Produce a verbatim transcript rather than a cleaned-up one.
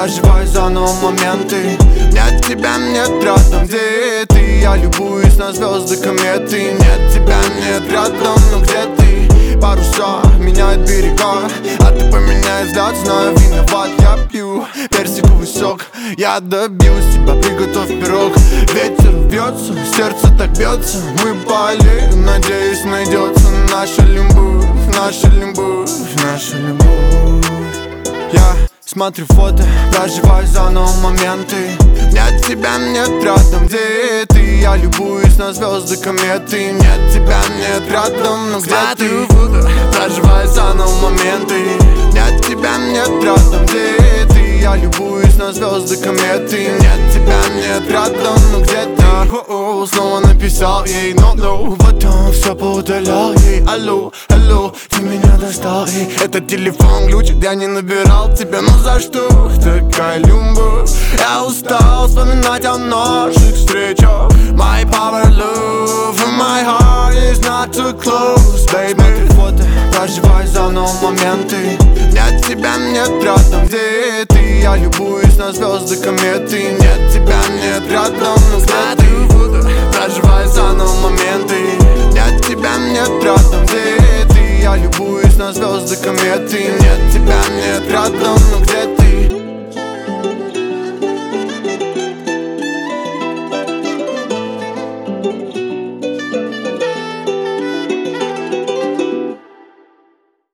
проживаю заново моменты. Нет тебя, нет рядом, где ты? Я любуюсь на звезды, кометы. Нет тебя, нет рядом, но где ты? Паруса меняют берега, а ты поменяй взгляд, знаю, виноват. Я пью персиковый сок, я добьюсь тебя, приготовь пирог. Ветер бьется, сердце так бьется. Мы болеем, надеюсь, найдется наша любовь, наша любовь, наша любовь. Я смотрю фото, проживаю заново моменты. Нет тебя, нет рядом, где ты? Я любуюсь на звезды, кометы. Нет тебя, нет рядом, но где ты? Фото, проживаю заново моменты. Нет тебя, нет рядом, где ты? Я любуюсь на звезды, кометы. Нет тебя, нет рядом, но где ты? О-о, снова написал ей no, no. Потом все поудалял ей. Алло, алло, ты меня достал ей. Этот телефон глючит, я не набирал тебя. Ну за что такая любовь? Я устал вспоминать о наших встречах. My power love and my heart is not too close, baby. Смотри фото, проживай заново моменты. Нет тебя, нет рядом, где ты? Я любуюсь на звезды, кометы. Нет тебя, нет рядом, но где ты? Проживай заново моменты. Нет тебя, нет рядом, где ты? Я любуюсь на звезды, кометы. Нет тебя,